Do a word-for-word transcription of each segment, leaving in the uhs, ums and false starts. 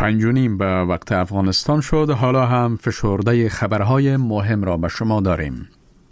پنج و نیم به وقت افغانستان شد. حالا هم فشرده خبرهای مهم را به شما داریم.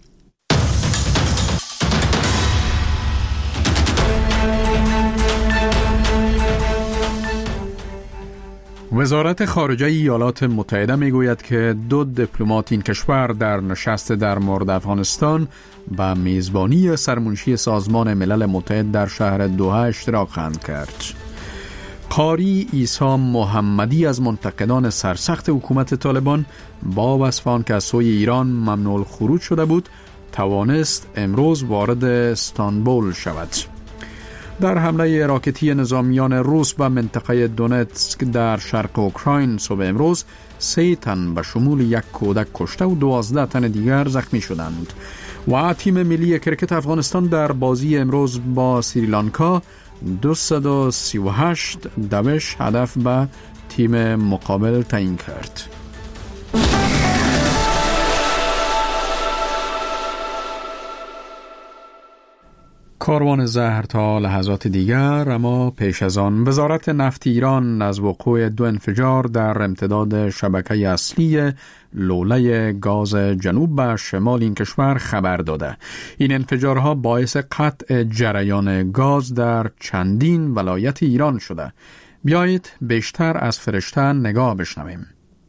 وزارت خارجه ایالات متحده میگوید که دو دیپلمات این کشور در نشست در مورد افغانستان به میزبانی سرمنشی سازمان ملل متحد در شهر دوحه اشتراک خواهند کرد. قاری عیسی محمدی از منتقدان سرسخت حکومت طالبان با وصف آنکه از سوی ایران ممنوع الخروج شده بود، توانست امروز وارد استانبول شود. در حمله راکتی نظامیان روس به منطقه دونتسک در شرق اوکراین صبح امروز سه تن به شمول یک کودک کشته و دوازده تن دیگر زخمی شدند. و تیم ملی کرکت افغانستان در بازی امروز با سریلانکا دویست و سی و هشت دوش هدف به تیم مقابل تعیین کرد. کاروان زهر تا لحظات دیگر. اما پیش از آن وزارت نفت ایران از وقوع دو انفجار در امتداد شبکه اصلی لوله گاز جنوب و شمال این کشور خبر داده. این انفجارها باعث قطع جریان گاز در چندین ولایت ایران شده. بیایید بیشتر از فرشته نگاه بشنویم.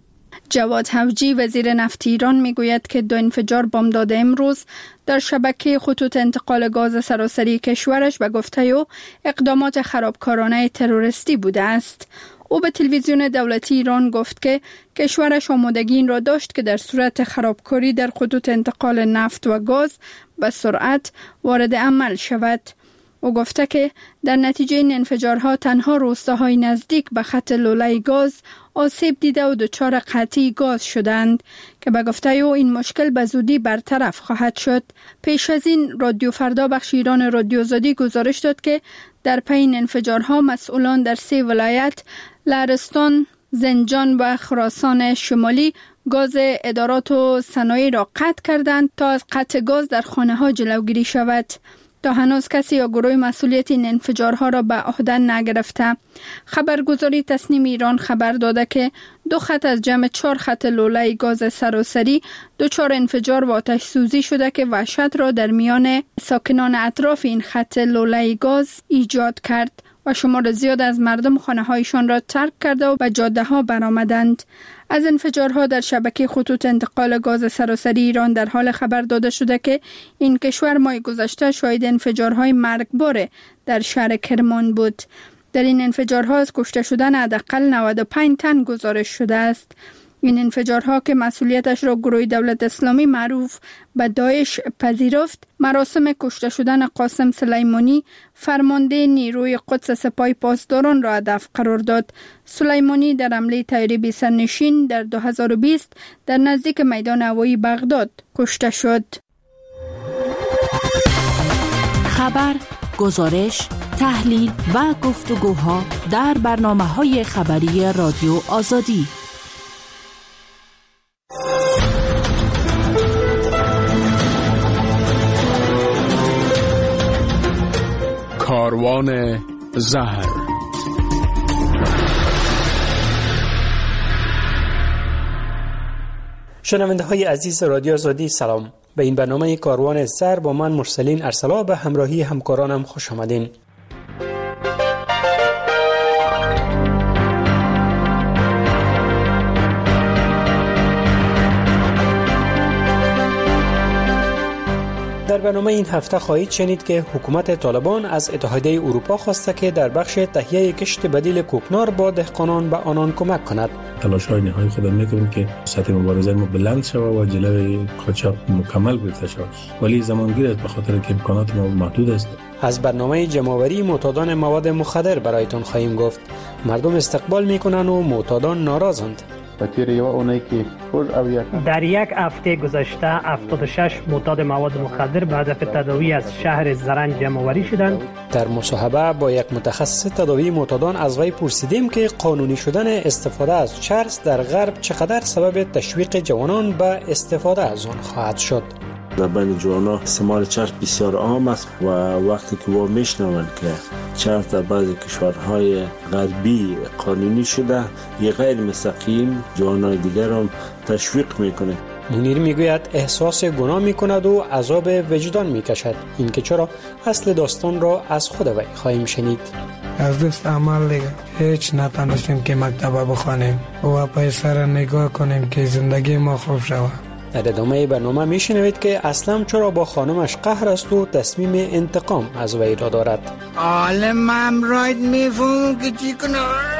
جواد حوجی وزیر نفت ایران میگوید که دو انفجار بامداد امروز در شبکه خطوط انتقال گاز سراسری کشورش به گفته او اقدامات خرابکارانه تروریستی بوده است. او به تلویزیون دولتی ایران گفت که کشورش آمادگی این را داشت که در صورت خرابکاری در خطوط انتقال نفت و گاز به سرعت وارد عمل شود. او گفته که در نتیجه این انفجارها تنها روستاهای نزدیک به خط لوله گاز آسیب دیده و دچار قطعی گاز شدند که به گفته او این مشکل به زودی برطرف خواهد شد. پیش از این رادیو فردا بخش ایران رادیو آزادی گزارش داد که در پی این انفجارها مسئولان در سه ولایت لرستان، زنجان و خراسان شمالی گاز ادارات و صنایع را قطع کردند تا از قطع گاز در خانه ها جلوگیری شود. تا هنوز کسی یا گروه مسئولیت این انفجارها را به عهده نگرفته. خبرگزاری تسنیم ایران خبر داده که دو خط از جمع چهار خط لوله گاز سراسری دچار انفجار و آتش سوزی شده که وحشت را در میان ساکنان اطراف این خط لوله گاز ایجاد کرد و شمار زیاد از مردم خانه هایشان را ترک کرده و به جاده ها برآمدند. از انفجارها در شبکه خطوط انتقال گاز سراسری ایران در حال خبر داده شده که این کشور ماه گذشته شاهد انفجارهای مرگبار در شهر کرمان بود. در این انفجارها از کشته شدن حداقل نود و پنج تن گزارش شده است. این انفجارها که مسئولیتش را گروه دولت اسلامی معروف به داعش پذیرفت، مراسم کشته شدن قاسم سلیمانی فرمانده نیروی قدس سپاه پاسداران را هدف قرار داد. سلیمانی در حمله طیاره بی سرنشین در دو هزار و بیست در نزدیک میدان هوایی بغداد کشته شد. خبر، گزارش، تحلیل و گفتگوها در برنامه‌های خبری رادیو آزادی. کاروان زهر. شنونده های عزیز رادیو آزادی سلام. به این برنامه کاروان زهر با من مرسلین ارسلا به همراهی همکارانم خوش آمدین. در برنامه این هفته خواهید شنید که حکومت طالبان از اتحادیه اروپا خواسته که در بخش تهیه کشت بدیل کوکنار با دهقانان به آنان کمک کند. تلاش‌های نهایی خود می‌کنیم که سطح مبارزه ما بلند شود و جلوی قاچاق مکمل گرفته شود، ولی زمانگیر است به خاطر که امکانات ما محدود است. از برنامه جمع‌آوری معتادان مواد مخدر برایتان خواهیم گفت. مردم استقبال می‌کنند و معتادان ناراضند. در یک هفته گذشته هفتاد و شش معتاد مواد مخدر به هدف تداوی از شهر زرنج جمع‌آوری شدند. در مصاحبه با یک متخصص تداوی معتادان از وی پرسیدیم که قانونی شدن استفاده از چرس در غرب چقدر سبب تشویق جوانان به استفاده از آن خواهد شد. در بین جوانا استعمال چرس بسیار عام است و وقتی که ما میشنوند که چرس در بعضی کشورهای غربی قانونی شده، یه غیر مستقیم جوانای دیگر هم تشویق میکنه. منیر میگوید احساس گناه میکند و عذاب وجدان میکشد. این که چرا اصل داستان را از خود وی خواهیم شنید. از دست عمل دیگه هیچ نتونستیم که مکتب بخوانیم و پیسر نگاه کنیم که زندگی ما خوب شود. در ادامه برنامه میشنوید که اسلم چرا با خانمش قهر است و تصمیم انتقام از وی را دارد. عالمم راید میفهم که چی کنه.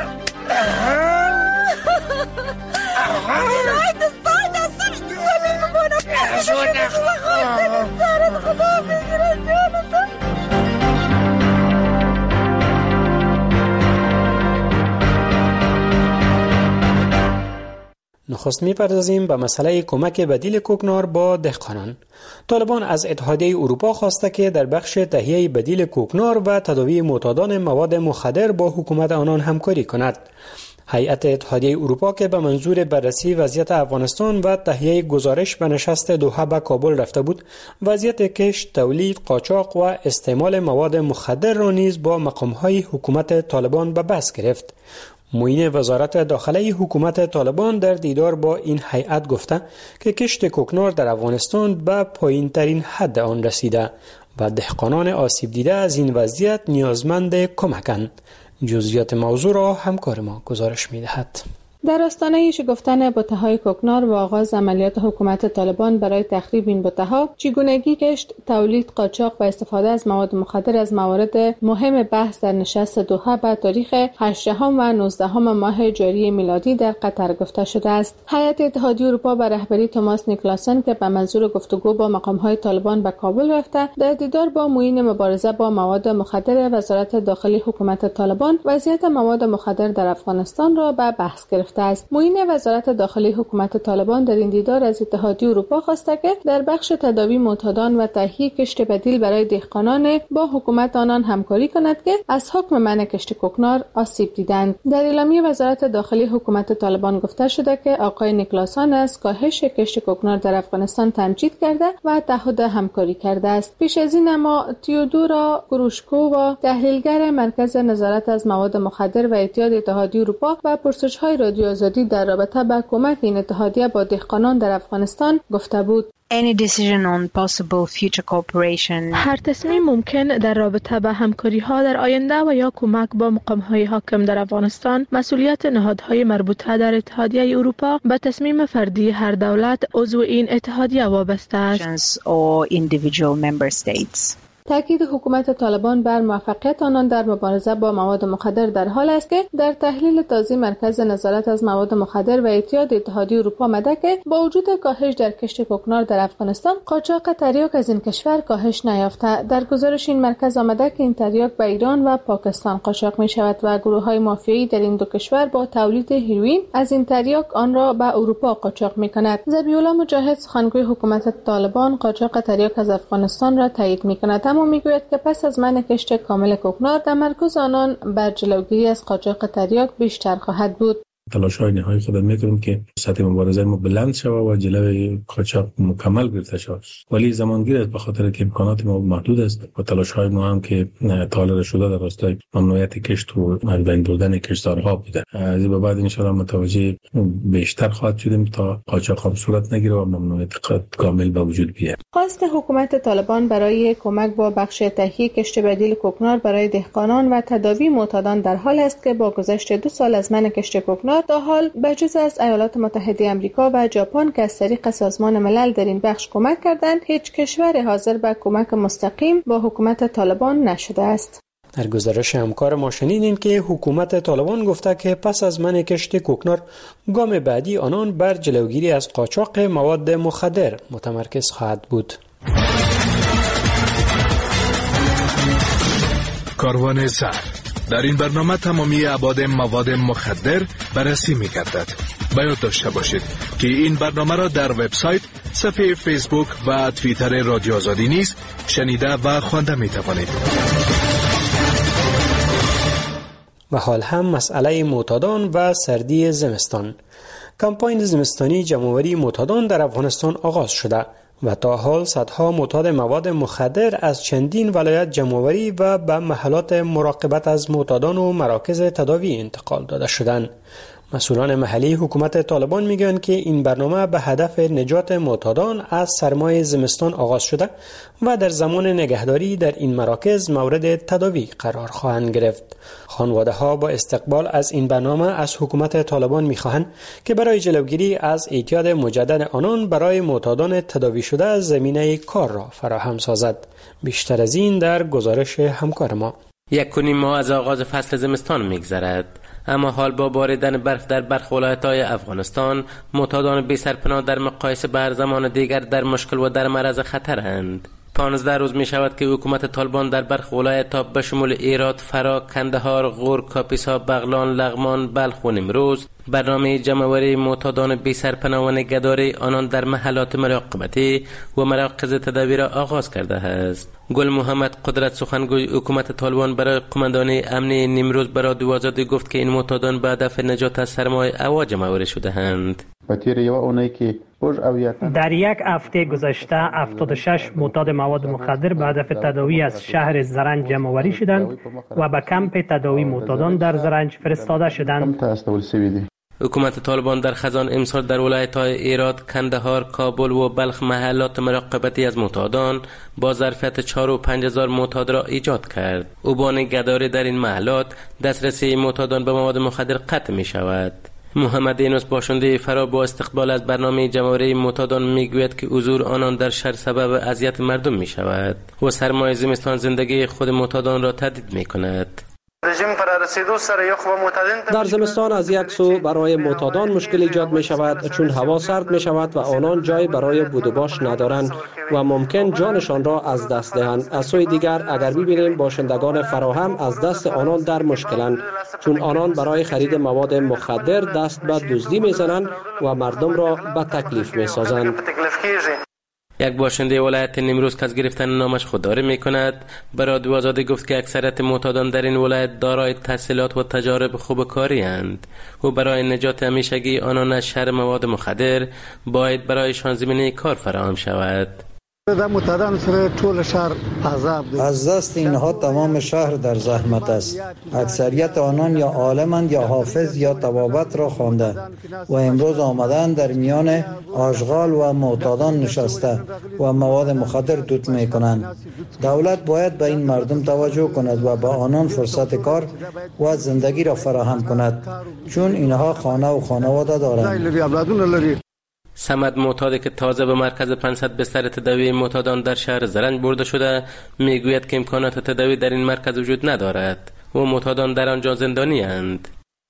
نخست می‌پردازیم به مسئله کمک بدیل کوکنار با دهقانان. طالبان از اتحادیه اروپا خواسته که در بخش تهیه بدیل کوکنار و تداوی معتادان مواد مخدر با حکومت آنان همکاری کند. هیئت اتحادیه اروپا که به منظور بررسی وضعیت افغانستان و تهیه گزارش به نشست دوحه به کابل رفته بود، وضعیت کشت، تولید، قاچاق و استعمال مواد مخدر را نیز با مقام‌های حکومت طالبان به بحث گرفت. معین وزارت داخله حکومت طالبان در دیدار با این هیئت گفته که کشت کوکنار در افغانستان به پایین‌ترین حد آن رسیده و دهقانان آسیب دیده از این وضعیت نیازمند کمکند. جزئیات موضوع را همکار ما گزارش می‌دهد. در آستانه شکفتن بته‌های کوکنار و آغاز عملیات حکومت طالبان برای تخریب این بته‌ها، چگونگی کشت، تولید، قاچاق و استفاده از مواد مخدر از موارد مهم بحث در نشست دوحه به تاریخ هجدهم و نوزدهم ماه جاری میلادی در قطر گفته شده است. هیئت اتحادیه اروپا به رهبری توماس نیکلاسن که به منظور گفتگو با مقام‌های طالبان به کابل رفته، در دیدار با معین مبارزه با مواد مخدر وزارت داخلی حکومت طالبان، وضعیت مواد مخدر در افغانستان را به بحث گرفت. است. معین وزارت داخلی حکومت طالبان در این دیدار از اتحادیه اروپا خواسته که در بخش تداوی معتادان و تهیه کشت بدیل برای دهقانان با حکومت آنان همکاری کند که از حکم منع کشت کوکنار آسیب دیدند. در اعلامیه وزارت داخلی حکومت طالبان گفته شده که آقای نیکلاسن از کاهش کشت کوکنار در افغانستان تمجید کرده و تعهد همکاری کرده است. پیش از این اما تیودورا گروشکووا، تحلیلگر مرکز نظارت از مواد مخدر و اعتیاد اتحادیه اروپا و پرسش‌های رادیو آزادی در رابطه با کمک این اتحادیه با دهقانان در افغانستان گفته بود. Any decision on possible future cooperation. هر تصمیم ممکن در رابطه با همکاری ها در آینده و یا کمک با مقام های حاکم در افغانستان مسئولیت نهادهای مربوطه در اتحادیه اروپا به تصمیم فردی هر دولت عضو این اتحادیه وابسته است. Or individual member states. تاکید حکومت طالبان بر موفقیت آنان در مبارزه با مواد مخدر در حال است که در تحلیل تازه مرکز نظارت از مواد مخدر و اعتیاد اتحادیه اروپا آمده که با وجود کاهش در کشت کوکنار در افغانستان، قاچاق تریاک از این کشور کاهش نیافته. در گزارش این مرکز آمده که این تریاک به ایران و پاکستان قاچاق می شود و گروه‌های مافیایی در این دو کشور با تولید هروئین از این تریاک آن را به اروپا قاچاق می‌کند. ذبیح‌الله مجاهد، سخنگوی حکومت طالبان، قاچاق تریاک از افغانستان را تایید می‌کند، اما میگوید که پس از منع کشت کامل کوکنار، تمرکز آنان بر جلوگیری از قاچاق تریاک بیشتر خواهد بود. تلاش‌های نهایی خود می‌کنیم که سطح مبارزه ما بلند شود و جلوی قاچاق مکمل گرفته شود، ولی زمانگیر است به خاطر که امکانات ما محدود است و تلاش‌های ما هم که طالب شده در راستای ممنوعیت کشت و از بین بردن کشتزارها بوده. از به بعد ان شاءالله متوجه بیشتر خواهد شدیم تا قاچاق هم صورت نگیره و ممنوعیت کامل به وجود بیاید. خواست حکومت طالبان برای کمک با بخش تهیه کشت بدیل کوکنار برای دهقانان و تداوی معتادان در حال است که با گذشت دو سال از منع کشت کوکنار تا حال بجز از ایالات متحده آمریکا و ژاپن که از طریق سازمان ملل در این بخش کمک کردند، هیچ کشور حاضر به کمک مستقیم با حکومت طالبان نشده است. در گزارش همکار ما شنیدیم که حکومت طالبان گفته که پس از منع کشت کوکنار، گام بعدی آنان بر جلوگیری از قاچاق مواد مخدر متمرکز خواهد بود. کاروان زر. در این برنامه تمامی ابعاد مواد مخدر بررسی می‌گردد. باید داشته باشید که این برنامه را در وبسایت، صفحه فیسبوک و توییتر رادیو آزادی نیز شنیده و خوانده می‌توانید. و حال هم مسئله معتادان و سردی زمستان. کمپاین زمستانی جمع‌آوری معتادان در افغانستان آغاز شده. و تا حال صدها معتاد مواد مخدر از چندین ولایت جمع‌آوری و به محلات مراقبت از معتادان و مراکز تداوی انتقال داده شدند. مسئولان محلی حکومت طالبان میگویند که این برنامه به هدف نجات معتادان از سرمای زمستان آغاز شده و در زمان نگهداری در این مراکز مورد تداوی قرار خواهند گرفت. خانواده ها با استقبال از این برنامه از حکومت طالبان میخواهند که برای جلوگیری از اعتیاد مجدد آنان برای معتادان تداوی شده زمینه کار را فراهم سازد. بیشتر از این در گزارش همکار ما. یک و نیم ماه از آغاز فصل زمستان میگذرد، اما حال با باریدن برف در برخی ولایت‌های افغانستان معتادان بی سرپناه در مقایسه به هر زمان دیگر در مشکل و در معرض خطرند. پانزده روز می شود که حکومت طالبان در برخی ولایت‌ها به شمول هرات، فرا، کندهار، غور، کاپیسا، بغلان، لغمان، بلخ و نیمروز برنامه جمع‌آوری معتادان بی سرپناه و نگهداری آنان در محلات مراقبتی و مراکز تداوی را آغاز کرده است. گل محمد قدرت سخنگوی حکومت طالبان برای قماندانی امنی نیمروز برای رادیو آزادی گفت که این معتادان به هدف نجات از سرمای هوا جمع‌آوری شده‌اند. در یک هفته گذشته هفتاد و شش معتاد مواد مخدر به هدف تداوی از شهر زرنج جمع‌آوری شدند و به کمپ تداوی معتادان در زرنج فرستاده شدند. حکومت طالبان در خزان امسال در ولایت‌های هرات، کندهار، کابل و بلخ محلات مراقبتی از معتادان با ظرفیت چهار و پنج هزار معتاد را ایجاد کرد. او با نگهداری در این محلات دسترسی معتادان به مواد مخدر قطع می شود. محمد اینوس باشنده فرا با استقبال از برنامه جمع‌آوری معتادان میگوید که حضور آنان در شهر سبب اذیت مردم می شود و سرمای زمستان زندگی خود معتادان را تهدید می کند. در زمستان از یک سو برای معتادان مشکل ایجاد می شود چون هوا سرد می شود و آنان جای برای بود و باش ندارند و ممکن جانشان را از دست دهند. از سوی دیگر اگر ببینیم باشندگان فراهم از دست آنان در مشکلند چون آنان برای خرید مواد مخدر دست به دزدی می زنند و مردم را به تکلیف می سازند. یک باشنده ولایت نیمروز که از گرفتن نامش خودداری میکند به رادیو آزادی گفت که اکثریت معتادان در این ولایت دارای تحصیلات و تجارب خوب کاری اند و برای نجات همیشگی آنان از شر مواد مخدر باید برایشان زمینه کار فراهم شود. از دست اینها تمام شهر در زحمت است. اکثریت آنان یا عالمند یا حافظ یا طبابت را خوانده و امروز آمدن در میان آشغال و معتادان نشسته و مواد مخدر دود می کنند. دولت باید به این مردم توجه کند و به آنان فرصت کار و زندگی را فراهم کند چون اینها خانه و خانواده دارند. سمد معتادی که تازه به مرکز پانصد بستر تداوی معتادان در شهر زرنج برده شده میگوید که امکانات تداوی در این مرکز وجود ندارد و معتادان در آنجا زندانی اند.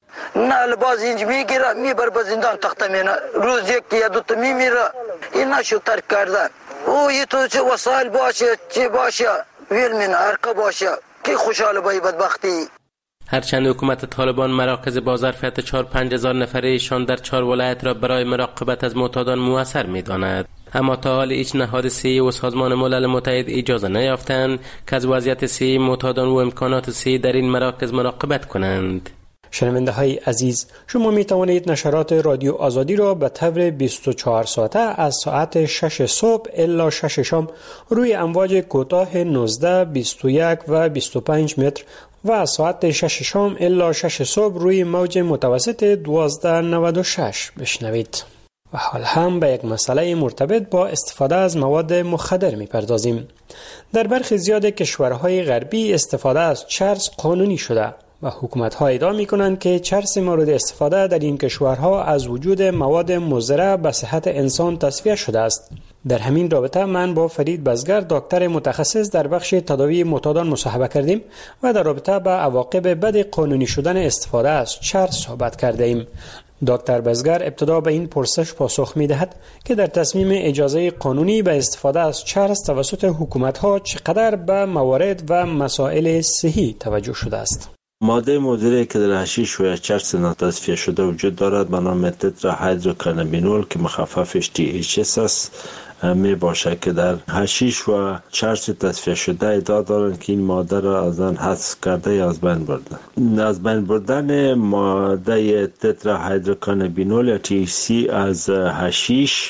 نه لباس اینج میگیره میبر به زندان تخته مینه روز یک یا دو تا میمیره. این نشو ترک کردن او یه تو چه وسایل باشه چه باشه ویل مینه هرکا باشه که خوشحال بایی بدبختی. هرچند حکومت طالبان مراکز با ظرفیت چهار پنج هزار نفره‌شان در چهار ولایت را برای مراقبت از معتادان مؤثر می‌داند، اما تا حال هیچ نهاد صحی و سازمان ملل متحد اجازه نیافتند که از وضعیت صحی معتادان و امکانات صحی در این مراکز مراقبت کنند. شنونده های عزیز، شما می توانید نشرات رادیو آزادی را به طور بیست و چهار ساعته از ساعت شش صبح الی شش شام روی امواج کوتاه نوزده، بیست و یک و بیست و پنج متر و از ساعت شش شام الی شش صبح روی موج متوسط دوازده نود و شش بشنوید. و حال هم به یک مسئله مرتبط با استفاده از مواد مخدر می پردازیم. در برخی زیاد کشورهای غربی استفاده از چرس قانونی شده و حکومت‌ها ادعا می‌کنند که چرس مورد استفاده در این کشورها از وجود مواد مضر به صحت انسان تصفیه شده است. در همین رابطه من با فرید بزگر دکتر متخصص در بخش تداوی معتادان مصاحبه کردیم و در رابطه با عواقب بد قانونی شدن استفاده از چرس صحبت کرده ایم. دکتر بزگر ابتدا به این پرسش پاسخ می‌دهد که در تصمیم اجازه قانونی به استفاده از چرس توسط حکومت‌ها چقدر به موارد و مسائل صحی توجه شده است. ماده مضری که در حشیش و چرس ناتصفیه شده وجود دارد به نام تتراهیدروکانابینول که مخففش تی ایچ اس است می باشد که در حشیش و چرس تصفیه شده ادعا دارند که این ماده را از آن حذف کرده یا از بین بردن. از بین بردن ماده تتراهیدروکانابینول یا تی ایچ سی از حشیش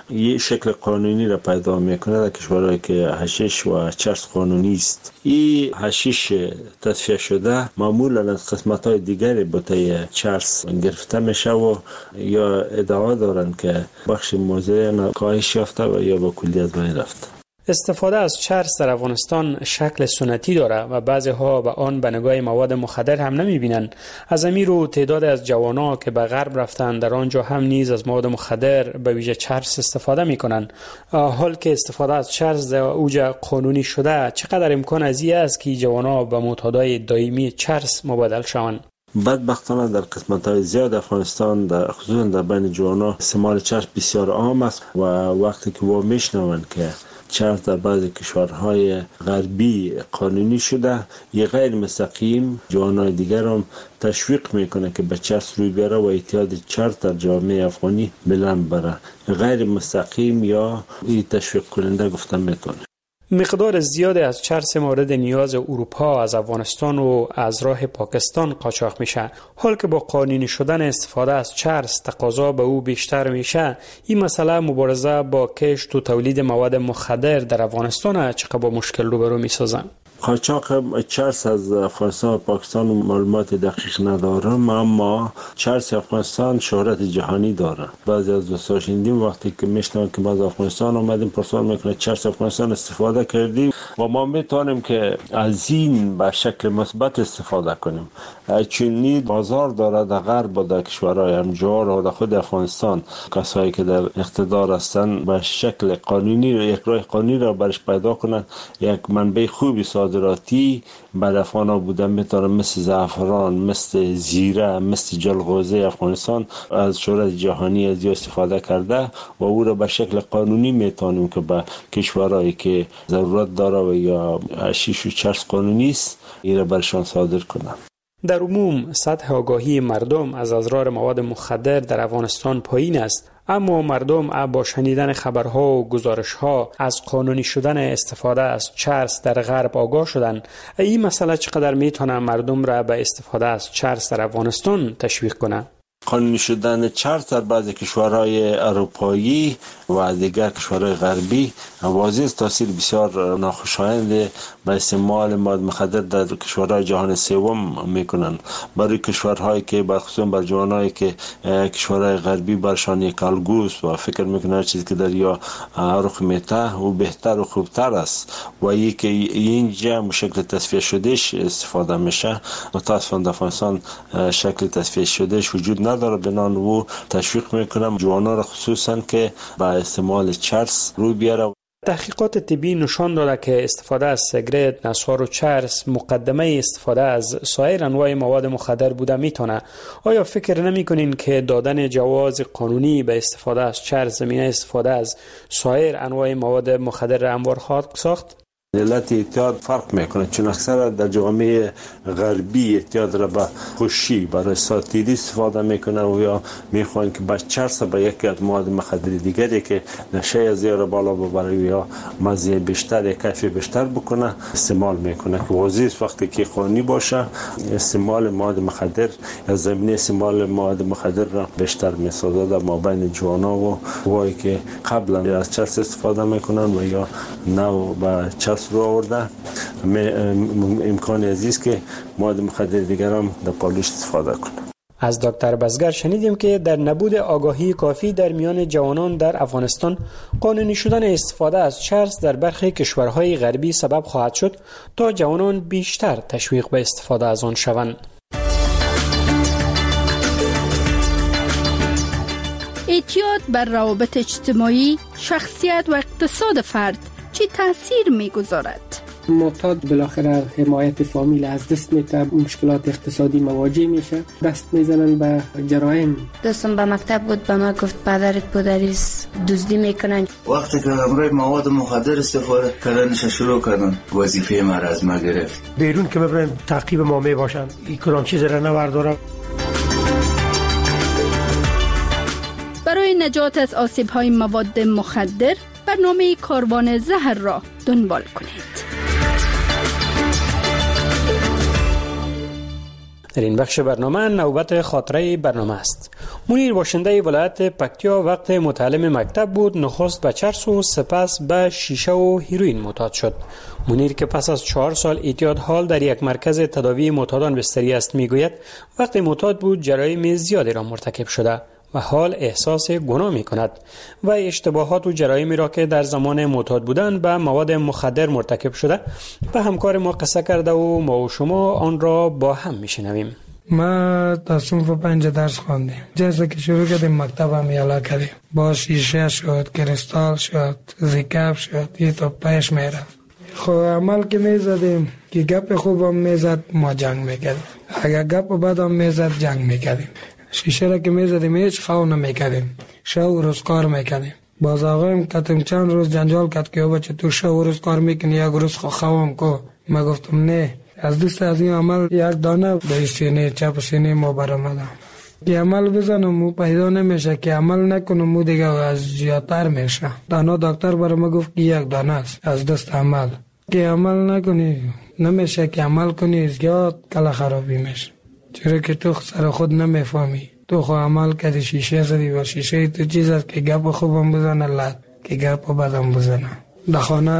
یه شکل قانونی را پیدا میکنه در کشورهایی که حشیش و چرس قانونی است. این حشیش تصفیه شده معمولا از قسمت‌های دیگری بوته چرس گرفته میشه و یا ادعا دارن که بخش موضعی کاهش یافته و یا با کلی از بین رفته. استفاده از چرس در افغانستان شکل سنتی داره و بعضی ها به آن به نگاه مواد مخدر هم نمیبینن. از امیر و تعداد از جوانا که به غرب رفتن در آنجا هم نیز از مواد مخدر به ویژه چرس استفاده میکنن. حال که استفاده از چرس در اوج قانونی شده، چقدر امکان از این است که جوانا به معتادای دائمی چرس مبادل شوند؟ بدبختانه در قسمت‌های زیاد افغانستان در خصوصا در بین جوانا استعمال چرس بسیار عام است و وقتی که ما میشنوند که چرس در بعضی کشورهای غربی قانونی شده، یه غیر مستقیم جوانای دیگر هم تشویق میکنه که به چرس روی بیاره و اعتیاد چرس در جامعه افغانی بلند بره. غیر مستقیم یا این تشویق کننده گفتن میکنه. مقدار زیادی از چرس مورد نیاز اروپا از افغانستان و از راه پاکستان قاچاق میشه. حال که با قانونی شدن استفاده از چرس تقاضا به او بیشتر میشه، این مسئله مبارزه با کشت و تولید مواد مخدر در افغانستان چقدر با مشکل روبرو میسازن؟ قاچاق چرس از افغانستان و پاکستان معلومات دقیق ندارم، اما چرس افغانستان شهرت جهانی داره. بعضی از دوستان شنیدیم وقتی که میشنن که ما از افغانستان اومدیم پرسان میکنه چرس افغانستان استفاده کردیم و ما میتونیم که از این به شکل مثبت استفاده کنیم، چون بازار داره در غرب و در کشورهای همجوار و در خود افغانستان. کسایی که در اقتدار هستن به شکل قانونی یک راه قانونی را برش پیدا کنن، یک منبع خوبی صادراتی بر افغانا بودن میتونه، مثل زعفران، مثل زیره، مثل جلغوزه افغانستان از شهرت جهانی از استفاده کرده و او را به شکل قانونی میتونیم که به کشورهایی که ضرورت داره و یا حشیش و چرس قانونی است این را برشان صادر کنن. در عموم سطح آگاهی مردم از اضرار مواد مخدر در افغانستان پایین است، اما مردم با شنیدن خبرها و گزارشها از قانونی شدن استفاده از چرس در غرب آگاه شدن. این مسئله چقدر میتونه مردم را به استفاده از چرس در افغانستان تشویق کنه؟ قانونی شدن چرس در بعضی کشورهای اروپایی و دیگر کشورهای غربی واضح تاثیر بسیار ناخوشایند به استعمال مواد مخدر در کشورهای جهان سوم میکنن. برای کشورهایی که برخصوص بر جوانایی که کشورهای غربی برشان یک الگوست و فکر میکنن چیزی که در یا رخ میته و بهتر و خوبتر است و یکی اینجا شکل تصفیه شدهش استفاده میشه، متاسفانه در افغانستان شکل تصفیه شدهش وجود نداره. بنان و تشویق میکنم جوانا را خصوصا که با استعمال چرس روی بیاره. تحقیقات طبی نشان داده که استفاده از سیگرت، نسوار و چرس مقدمه استفاده از سایر انواع مواد مخدر بوده میتونه. آیا فکر نمیکنین که دادن جواز قانونی به استفاده از چرس زمینه استفاده از سایر انواع مواد مخدر را هموار خواهد ساخت؟ علت اعتیاد فرق میکنه، چون اکثر در جامعه غربی اعتیاد را به خوشی برای ساتیری استفاده میکنه و یا میخوان که با چرس با یکی از مواد مخدر دیگری که نشه زیاد بالا ببره یا مزه بیشتر، کیف بیشتر بکنه استعمال میکنه که واضح وقتی که قانونی باشه استعمال مواد مخدر یا زمینه استعمال مواد مخدر را بیشتر میسازه در مابین جوانا و وایی که قبلا از چرس استفاده میکنن و یا نو با چرس رو آورده. امکان عزیز که مواد مخدر دیگر هم در پالوش استفاده کنه. از دکتر بزگر شنیدیم که در نبود آگاهی کافی در میان جوانان در افغانستان قانونی شدن استفاده از چرس در برخی کشورهای غربی سبب خواهد شد تا جوانان بیشتر تشویق به استفاده از آن شوند. اعتیاد بر روابط اجتماعی، شخصیت و اقتصاد فرد چی تاثیر می‌گذارد؟ معتاد بالاخره حمایت فامیل از دست میده، مشکلات اقتصادی مواجه میشه، دست میزنن به جرایم. دوستم به مکتب بود، به ما گفت پدرت پدریست دزدی میکنن. وقتی که همراه مواد مخدر استفاده کردنش شروع کردن، وظیفه ما را از ما گرفت. بیرون که ببرن تعقیب ما میباشن، این کلام چیز را نوردارم. برای نجات از آسیب‌های مواد مخدر برنامه کاروان زهر را دنبال کنید. در این بخش برنامه نوبت خاطره برنامه است. منیر باشنده ولایت پکتیا وقت متعلم مکتب بود نخست به چرس و سپس به شیشه و هیروئین معتاد شد. منیر که پس از چهار سال اعتیاد حال در یک مرکز تداوی معتادان بستری است میگوید وقتی معتاد بود جرایم زیادی را مرتکب شده و حال احساس گناه می کند و اشتباهات و جرایمی را که در زمان معتاد بودن به مواد مخدر مرتکب شده به همکار ما قصه کرده و ما و شما آن را با هم می شنویم. ما تا صنف پنج درس خواندیم. جیسے که شروع کردیم مکتب هم یالا کردیم. با شیشه شد، کریستال شد، زیکاب شد، یه تو پیش می رفت. خب عمل که می زدیم که گپ خوب هم می زد ما جنگ می کردیم. اگر گپ بد هم می زد جنگ می کردیم. شیشه را که می زدیم هیچ خواو نمی کردیم. شب و روز کار می کردیم. باز آقایم کتیم چند روز جنجال کت که بچه تو شب و روز کار میکنی یک روز خواهم کو. ما گفتم نه. از دست از این عمل یک دانه به سینه چپ سینه ما برآمدم. که عمل بزنم و پیدا نمیشه که عمل نکنم و دیگه از زیادتر میشه. دانا دکتر برای ما گفت که یک دانه است از دست عمل. که عمل نکنی نمیشه که عمل کنی زیاد کلا خرابی میشه. چرا که تو سر خود نمیفهمی. تو خو عمل کردی شیشه زدی و شیشه تو چیز است که گپ خوبم بزنه لط که گپ بدم بزنه. در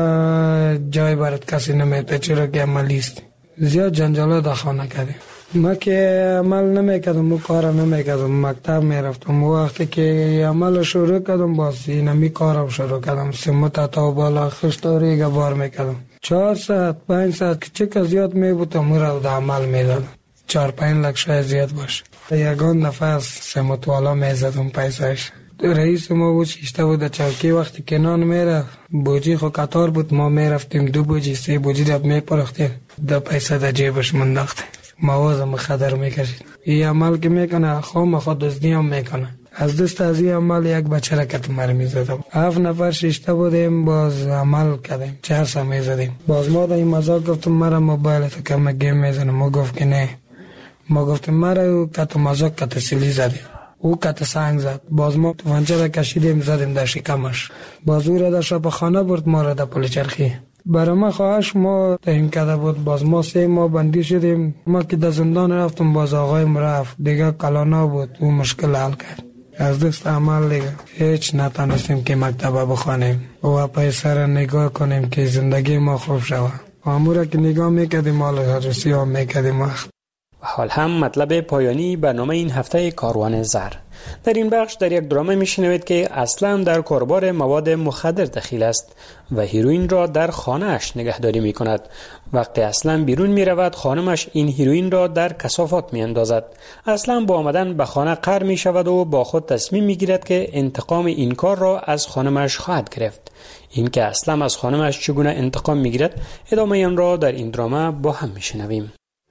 خانه جای برات کسی نمیته چرا که عملی است. زیاد جنجالا در خانه کردیم. ما که عمل نمیکردم و کار نمیکردم مکتب میرفتم و وقتی که عمل شروع کردم باز اینمی کارم شروع کردم سمت تا بالا خشتاری گبار میکردم چهار ساعت پنج ساعت که چه که زیاد میبودم مرا در عمل میدادم چهار پنج لک شاید زیاد باشه. یگان نفس سمت والا میزدم پیسایش. رئیس ما بود شیشته بود چوکی وقتی که نان میرفت بوجی خو قطار بود ما میرفتیم دو بوجی سه بوجی رب میپرختیم دو پیسه در جیبش منداختیم مواد مخدر میکشید. این عمل که میکنه خوام خود دزدی هم میکنه. از دست از این عمل یک بچه را کت مر میزدم. هفت نفر شیشته بودیم باز عمل کردیم چهار سا میزدیم. باز ما در این مزاق گفتم مرا موبایل تو کم گیم میزنم. ما گفت که نه. ما گفتم مرا کت مزاق کت سیلی زدیم او کت سنگ زد. باز ما توفنچه را کشیدیم زدیم در شکمش. باز او را در شب خانه برد ما را در پل چرخی. برای ما خواهش ما تعیین کرده بود. باز ما سه ماه بندی شدیم. ما که در زندان رفتم باز آقایم رفت دیگه کلانا بود او مشکل حل کرد. از دست عمل دیگه هیچ نتانستیم که مکتبه بخوانیم و پیسر نگاه کنیم که زندگی ما خوب شود. و امورا که نگاه میکردیم حال عروسی هم میکردیم وقت. حال هم مطلب پایانی برنامه این هفته کاروان زر. در این بخش در یک درامه میشنوید که اصلا در کاربار مواد مخدر دخیل است و هیروئین را در خانه‌اش نگهداری میکند. وقتی اصلا بیرون میرود خانمش این هیروئین را در کثافات میاندازد. اصلا با آمدن به خانه قهر میشود و با خود تصمیم میگیرد که انتقام این کار را از خانمش خواهد گرفت. این که اصلا از خانمش چگونه انتقام میگیرد ادامه آن را در این درامه با هم میشنویم.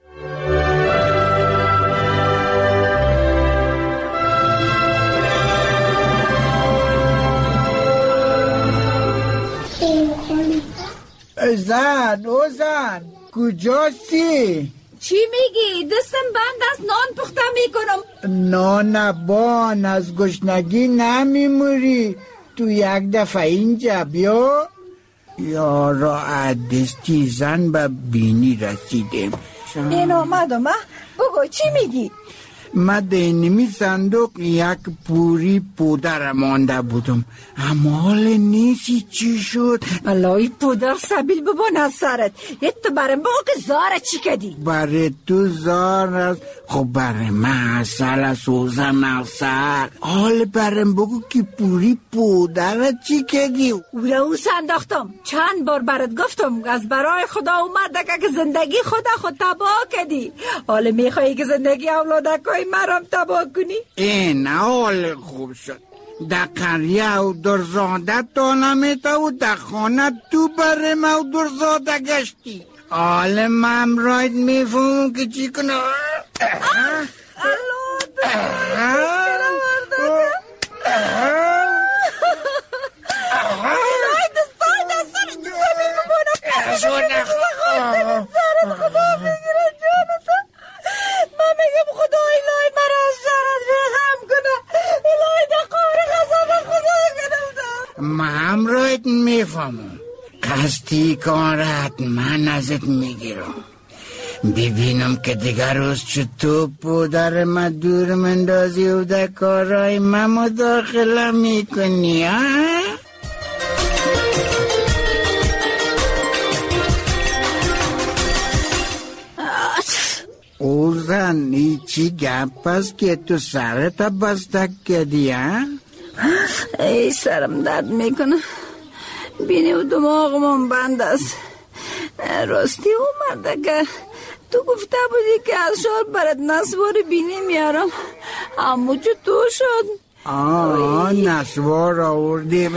زن او زن کجاستی؟ چی میگی؟ دستم بند است نان پخته میکنم. نان بان از گشنگی نمیموری تو یک دفعه اینجا بیا. یارا دستی زن به بینی رسیدیم. این آمدم بگو چی میگی؟ من دینمی صندوق یک پوری پودر مانده بودم اما حال نیستی چی شد؟ بلای پودر سبیل ببون از سرت. یه تو برم بگو که زاره چی کدی؟ برای تو زار است خب برای من اصل است اوزن اصل. حال برم بگو که پوری پودر چی کدی؟ او را او سنداختم چند بار برات گفتم از برای خدا اومده که زندگی خدا خود تباه کدی. حال میخوایی که زندگی اولادکای مرام تباه کنی؟ این حال خوب شد. در قریه و درزاده تا نمیته و در خانه تو برم و درزاده گشتی. حال من راید میفهمم که چی کنه. الو دستایده الهی دستایده سر زمین ببونم سرت خدا بگیره جانتا. من میگم خدا الهی مرا از شرط رحم کنه. الهی در قهر غضب خدا گرفتم. من رایت میفهمم قصدی کارت من ازت میگیرم ببینم که دیگر روز چطور پودر ما دور مندازی و در کارهای ما مداخله میکنی ها؟ اوزن ای چی گپ است که تو سرت بستک کردی ها؟ ای سرم درد میکنه، بینی و دماغم بند است. راستی اومده که تو گفته بودی که از شهر برات نسوار بینی میارم، اما چطور شد؟ آه نسوار آوردیم.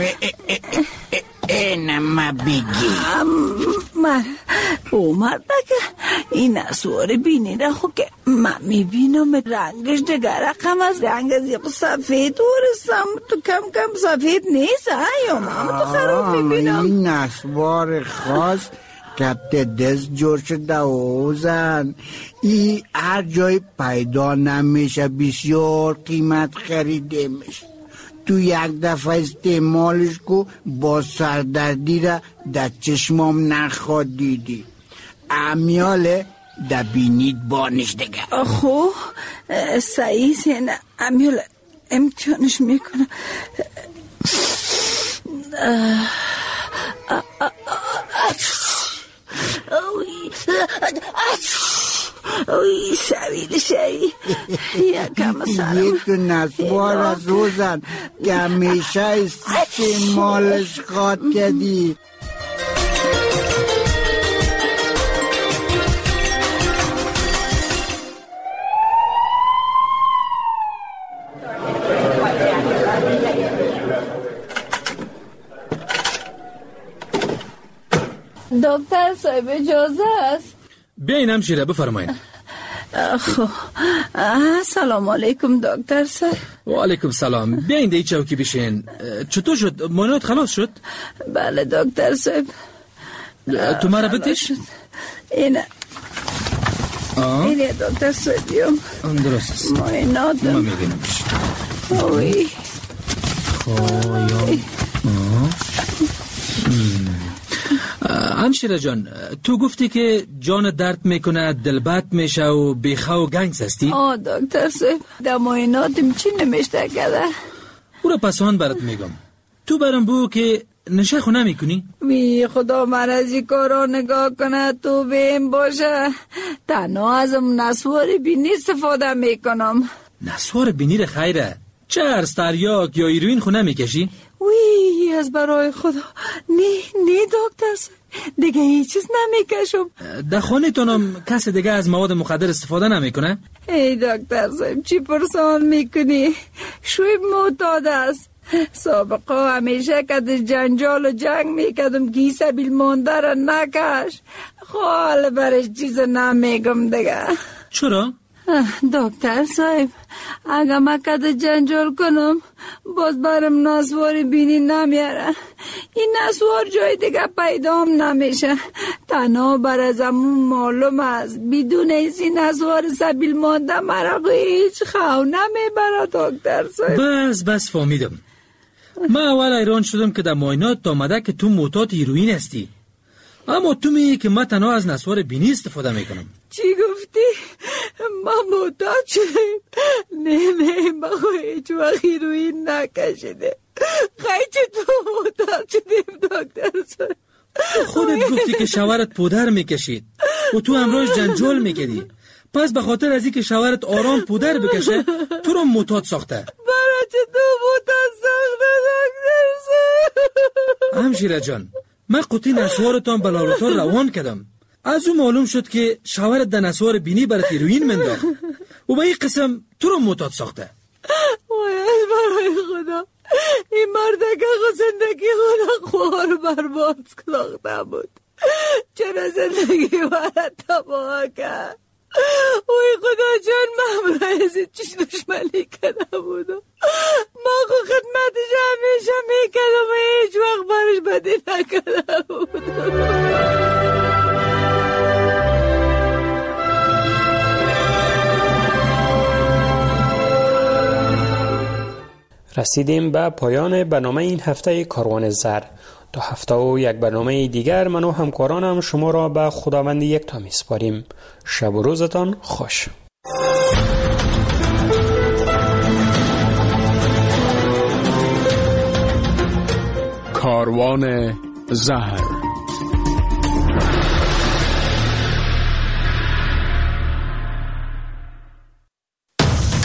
اینم بگی من اومده که این نسوار بینی را خود که من میبینم رنگش دیگر رقم از رنگ از یک سفید ورستم، تو کم کم سفید نیست یا من تو خراب میبینم. این نسوار خاص کبت دست جور شده اوزن، ای هر جای پیدا نمیشه، بسیار قیمت خریده میشه. تو یک دفعه استعمالش کو با سردردی را در چشمام نخواد دیدی. امیاله در بینید بانش دیگه. خو سعی سینه امیاله امتحانش میکنم. اوی سویل شایی یکم سرم یک نسوار از روزن که همیشه استعمالش خواد کردی. دکتر صاحب اجازه است؟ بیاین همشیره بفرمایید. خب سلام علیکم دکتر صاحب. و علیکم سلام. بیاین دی چوکی بشین. چطور شد؟ مانوت خلاص شد؟ بله دکتر صاحب. تو مرا بتش؟ اینه اینه دکتر صاحب. درست است. ماینات ما میبینمش. اوی خوایم همشیره جان، تو گفتی که جان درد میکنه، دل بد میشه و بیخه و گنگس هستی؟ آه دکتر صاحب در مایناتم چی نمیشته کده؟ او را پسان برات میگم. تو برام بو که نشه خو نمی کنی؟ وی خدا من از این کارا نگاه کنه تو بیم باشه. تنها ازم نسوار بینی استفاده میکنم. نسوار بینی را خیره؟ چرس تریاک یا ایروین خو نمی کشی؟ وی از برای خدا نه نه دکتر صاحب دیگه هیچ چیز نمیکشم. در خانه تونم کسی دیگه از مواد مخدر استفاده نمیکنه؟ ای دکتر صاحب چی پرسان میکنی؟ شویب معتاد است. سابقا همیشه که در جنجال و جنگ میکدم که سبیل مانده را نکش. خال برش چیز نمیگم دیگه. چرا؟ دکتر صاحب اگه ما کده جنجال کنم باز برم نسوار بینی نمیاره. این نسوار جای دیگه پیدام نمیشه. تنها بر ازمون معلوم است بدون این نسوار سبیل مانده مرا هیچ خو نمیبره دکتر صاحب. بس بس فهمیدم. من اول ایران شدم که در معاینات آمده که تو معتاد هیروئین هستی، اما تو میگی که من تنها از نسوار بینی استفاده میکنم. چی گفتی؟ ما معتاد شدیم؟ نه نه ما هیچ وقت هیروئین نکشیده. خیلی چطور معتاد شدیم دکتر صاحب؟ خودت گفتی که شوهرت پودر میکشید و تو امروز جنجال میکردی، پس به خاطر از اینکه شوهرت آرام پودر بکشه تو رو معتاد ساخته. برای چطور معتاد ساخته دکتر صاحب؟ همشیره جان، من قطعی نسوارتان بلالوتان روان کردم. از اون معلوم شد که شوهرت در نسوار بینی برات هیروئین منداخت و به این قسم تو رو معتاد ساخته. وای برای خدا این مردکه خود زندگی خود خوار برباد ساخته بود. چرا زندگی برات تباه کرد؟ وای خدا جان من برای ازی چیش دشمنی کرده بودم. ما خود خدمتش همیشه میکردم و هیچ وقت برش بدی نکرده بودم. رسیدیم به پایان برنامه این هفته کاروان زر. تا هفته و یک برنامه دیگر من و همکارانم شما را به خداوند یکتا میسپاریم. شب و روزتان خوش. کاروان زهر